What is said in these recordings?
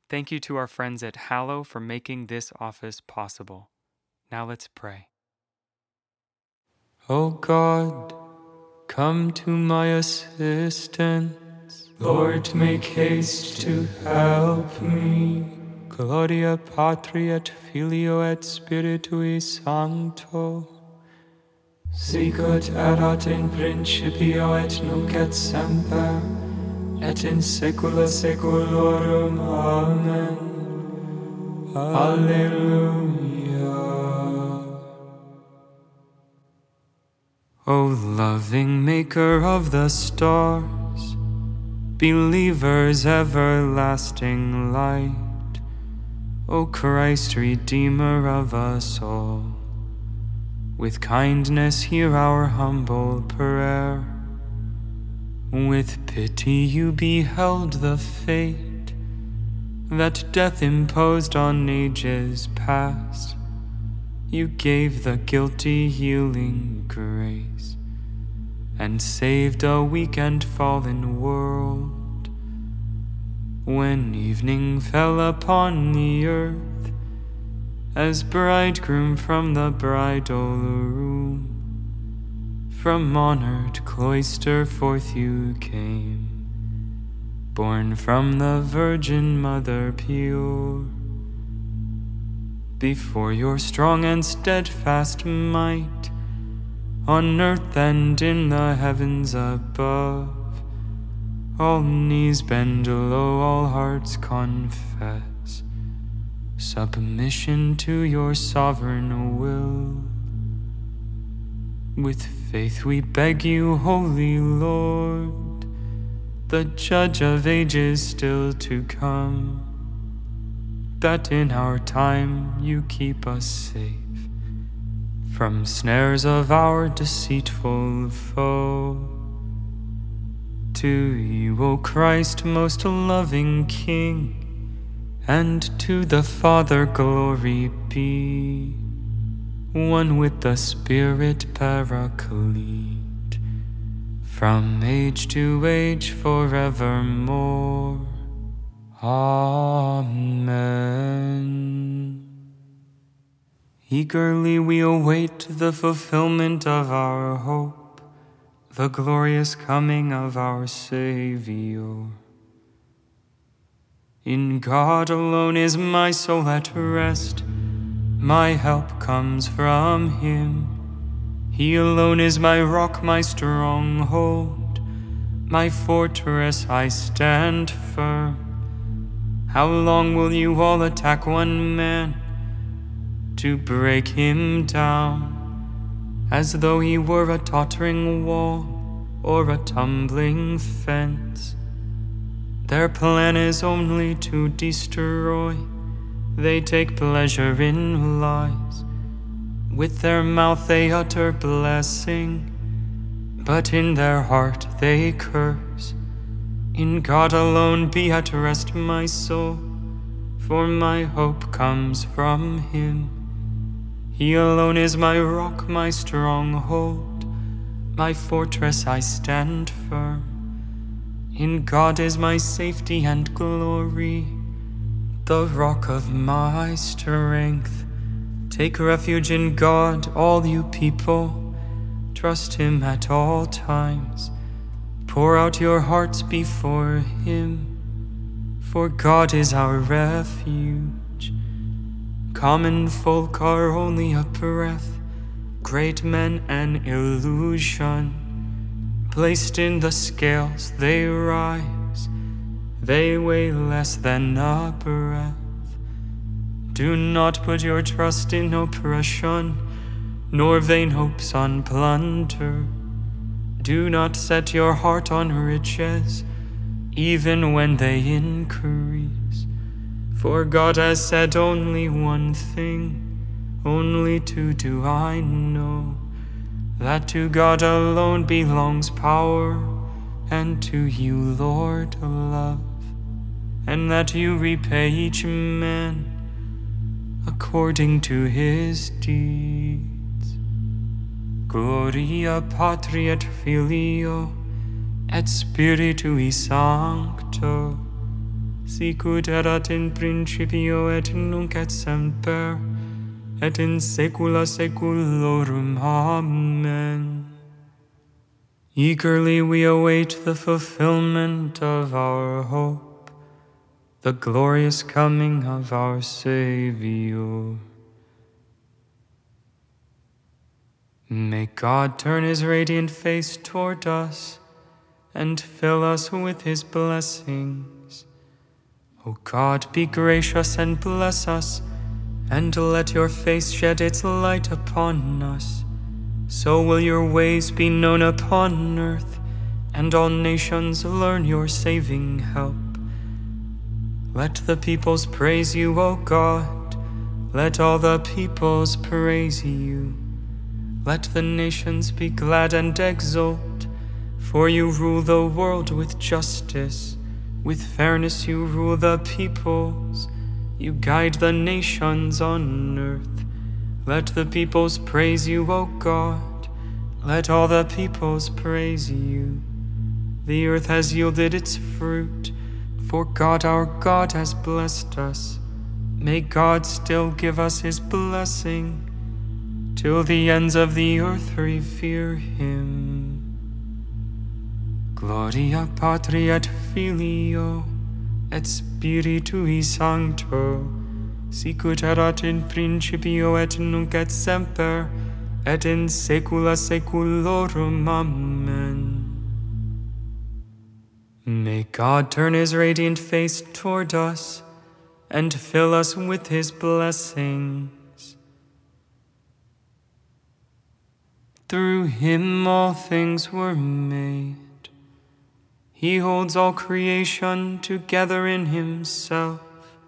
Thank you to our friends at Hallow for making this office possible. Now let's pray. O God, come to my assistance. Lord, make haste to help me. Gloria Patri et Filio et Spiritui Sancto. Sicut erat in principio et nunc et semper, et in saecula saeculorum. Amen. Alleluia. O loving Maker of the stars, believers' everlasting light, O Christ, Redeemer of us all, with kindness hear our humble prayer. With pity you beheld the fate that death imposed on ages past. You gave the guilty healing grace, and saved a weak and fallen world. When evening fell upon the earth, as bridegroom from the bridal room, from honored cloister forth you came, born from the Virgin Mother pure. Before your strong and steadfast might, on earth and in the heavens above, all knees bend low, all hearts confess submission to your sovereign will. With faith we beg you, Holy Lord, the Judge of ages still to come, that in our time you keep us safe from snares of our deceitful foe. To you, O Christ, most loving King, and to the Father glory be, one with the Spirit Paraclete, from age to age forevermore. Amen. Eagerly we await the fulfillment of our hope, the glorious coming of our Savior. In God alone is my soul at rest. My help comes from Him. He alone is my rock, my stronghold, my fortress. I stand firm. How long will you all attack one man, to break him down, as though he were a tottering wall or a tumbling fence? Their plan is only to destroy. They take pleasure in lies. With their mouth they utter blessing, but in their heart they curse. In God alone be at rest my soul, for my hope comes from Him. He alone is my rock, my stronghold, my fortress. I stand firm. In God is my safety and glory, the rock of my strength. Take refuge in God, all you people. Trust Him at all times. Pour out your hearts before Him, for God is our refuge. Common folk are only a breath, great men an illusion. Placed in the scales they rise, they weigh less than a breath. Do not put your trust in oppression, nor vain hopes on plunder. Do not set your heart on riches, even when they increase. For God has said only one thing, only two do I know, that to God alone belongs power, and to you, Lord, love, and that you repay each man according to his deeds. Gloria Patri et Filio et Spiritui Sancto, sicut erat in principio et nunc et semper, et in saecula saeculorum. Amen. Eagerly we await the fulfillment of our hope, the glorious coming of our Savior. May God turn his radiant face toward us and fill us with his blessings. O God, be gracious and bless us, and let your face shed its light upon us. So will your ways be known upon earth, and all nations learn your saving help. Let the peoples praise you, O God. Let all the peoples praise you. Let the nations be glad and exult, for you rule the world with justice. With fairness you rule the peoples. You guide the nations on earth. Let the peoples praise you, O God. Let all the peoples praise you. The earth has yielded its fruit, for God our God has blessed us. May God still give us his blessing, till the ends of the earth revere him. Gloria Patri et Filio et Spiritui Sancto, sicut erat in principio et nunc et semper, et in saecula saeculorum. Amen. May God turn his radiant face toward us and fill us with his blessings. Through him all things were made. He holds all creation together in himself.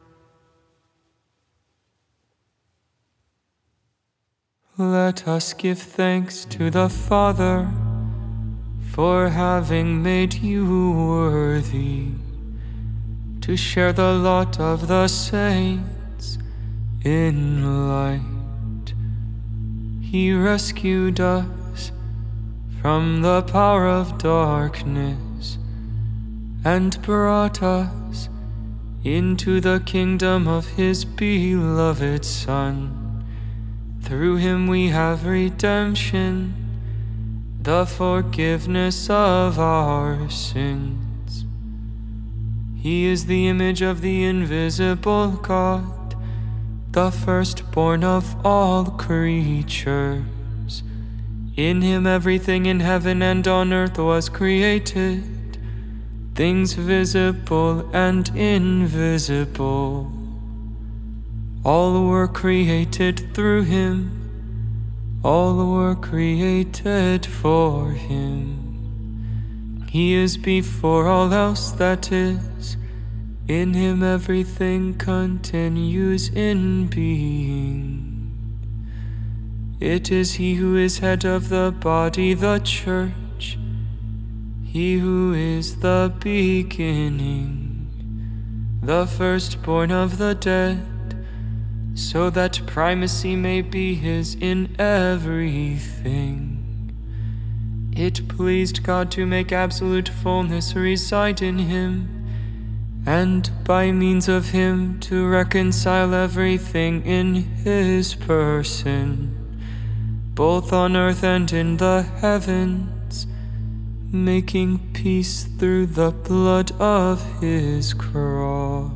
Let us give thanks to the Father for having made you worthy to share the lot of the saints in light. He rescued us from the power of darkness and brought us into the kingdom of his beloved Son. Through him we have redemption, the forgiveness of our sins. He is the image of the invisible God, the firstborn of all creatures. In him everything in heaven and on earth was created, things visible and invisible. All were created through him, all were created for him. He is before all else that is. In him everything continues in being. It is he who is head of the body, the church, he who is the beginning, the firstborn of the dead, so that primacy may be his in everything. It pleased God to make absolute fullness reside in him, and by means of him to reconcile everything in his person, both on earth and in the heavens, making peace through the blood of his cross.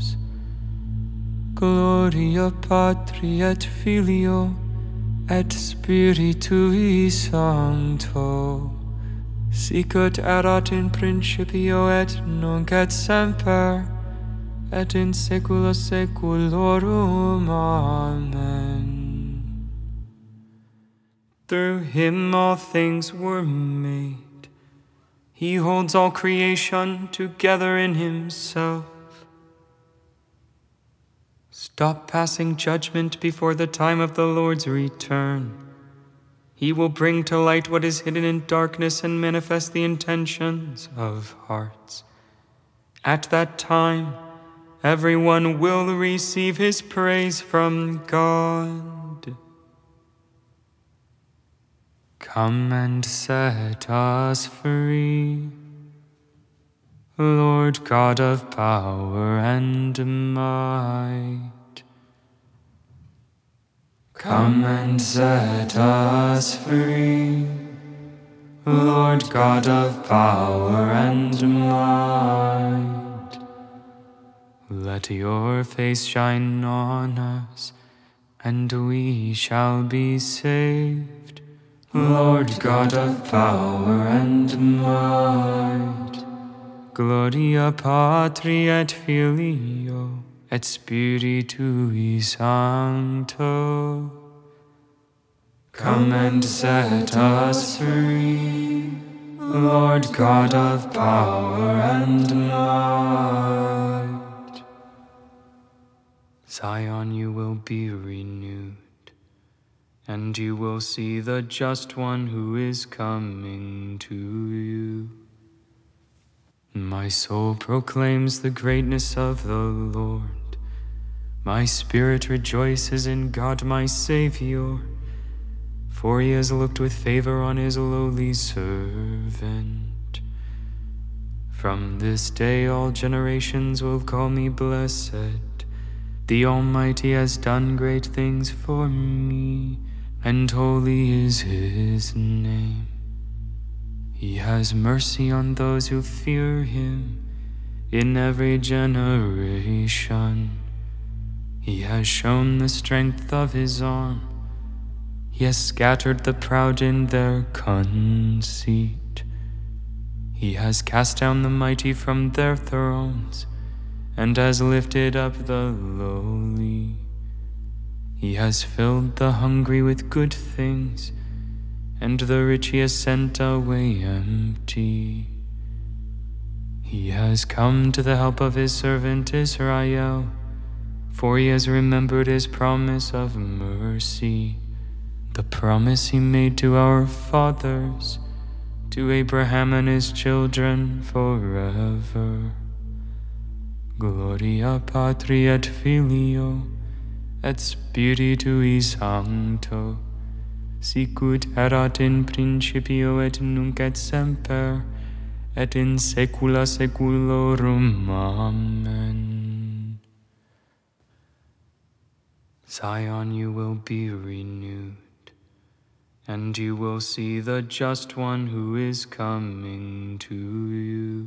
Gloria Patri et Filio et Spiritui Sancto, sicut erat in principio et nunc et semper, et in saecula saeculorum. Amen. Through him all things were made. He holds all creation together in himself. Stop passing judgment before the time of the Lord's return. He will bring to light what is hidden in darkness and manifest the intentions of hearts. At that time, everyone will receive his praise from God. Come and set us free. Lord God of power and might, come and set us free. Lord God of power and might, let your face shine on us, and we shall be saved. Lord God of power and might, Gloria Patri et Filio et Spiritui Sancto, come and set us free. Lord God of power and might, Zion, you will be renewed, and you will see the just one who is coming to you. My soul proclaims the greatness of the Lord. My spirit rejoices in God my Savior, for he has looked with favor on his lowly servant. From this day all generations will call me blessed. The Almighty has done great things for me, and holy is his name. He has mercy on those who fear him in every generation. He has shown the strength of his arm. He has scattered the proud in their conceit. He has cast down the mighty from their thrones, and has lifted up the lowly. He has filled the hungry with good things, and the rich he has sent away empty. He has come to the help of his servant Israel, for he has remembered his promise of mercy, the promise he made to our fathers, to Abraham and his children forever. Gloria Patri et Filio et Spiritui Sancto, sicut erat in principio et nunc et semper, et in saecula saeculorum. Amen. Zion, you will be renewed, and you will see the just one who is coming to you.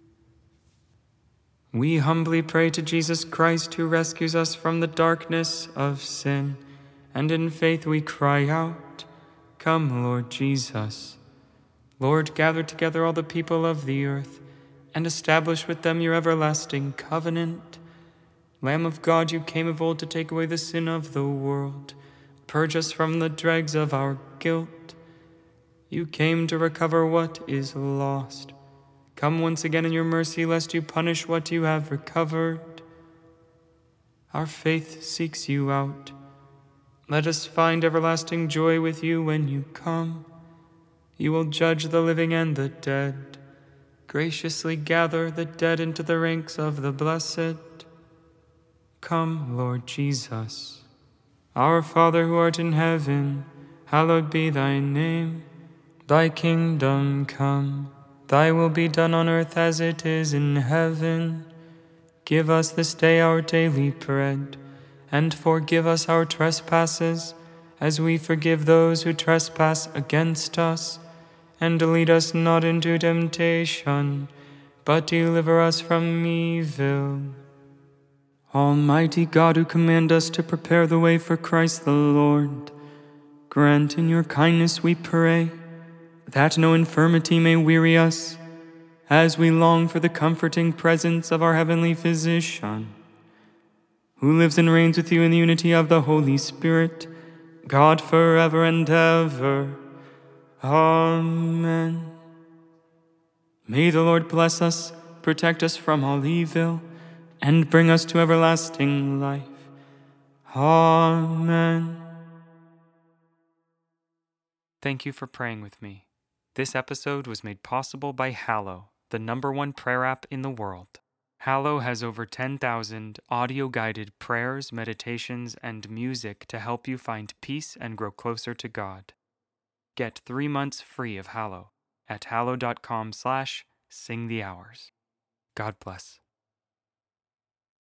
We humbly pray to Jesus Christ, who rescues us from the darkness of sin, and in faith we cry out, Come, Lord Jesus. Lord, gather together all the people of the earth, and establish with them your everlasting covenant. Lamb of God, you came of old to take away the sin of the world. Purge us from the dregs of our guilt. You came to recover what is lost. Come once again in your mercy, lest you punish what you have recovered. Our faith seeks you out. Let us find everlasting joy with you when you come. You will judge the living and the dead. Graciously gather the dead into the ranks of the blessed. Come, Lord Jesus. Our Father who art in heaven, hallowed be thy name. Thy kingdom come, thy will be done on earth as it is in heaven. Give us this day our daily bread, and forgive us our trespasses, as we forgive those who trespass against us. And lead us not into temptation, but deliver us from evil. Almighty God, who command us to prepare the way for Christ the Lord, grant in your kindness, we pray, that no infirmity may weary us, as we long for the comforting presence of our heavenly physician, who lives and reigns with you in the unity of the Holy Spirit, God forever and ever. Amen. May the Lord bless us, protect us from all evil, and bring us to everlasting life. Amen. Thank you for praying with me. This episode was made possible by Hallow, the #1 prayer app in the world. Hallow has over 10,000 audio-guided prayers, meditations, and music to help you find peace and grow closer to God. Get 3 months free of Hallow at hallow.com/singthehours. God bless.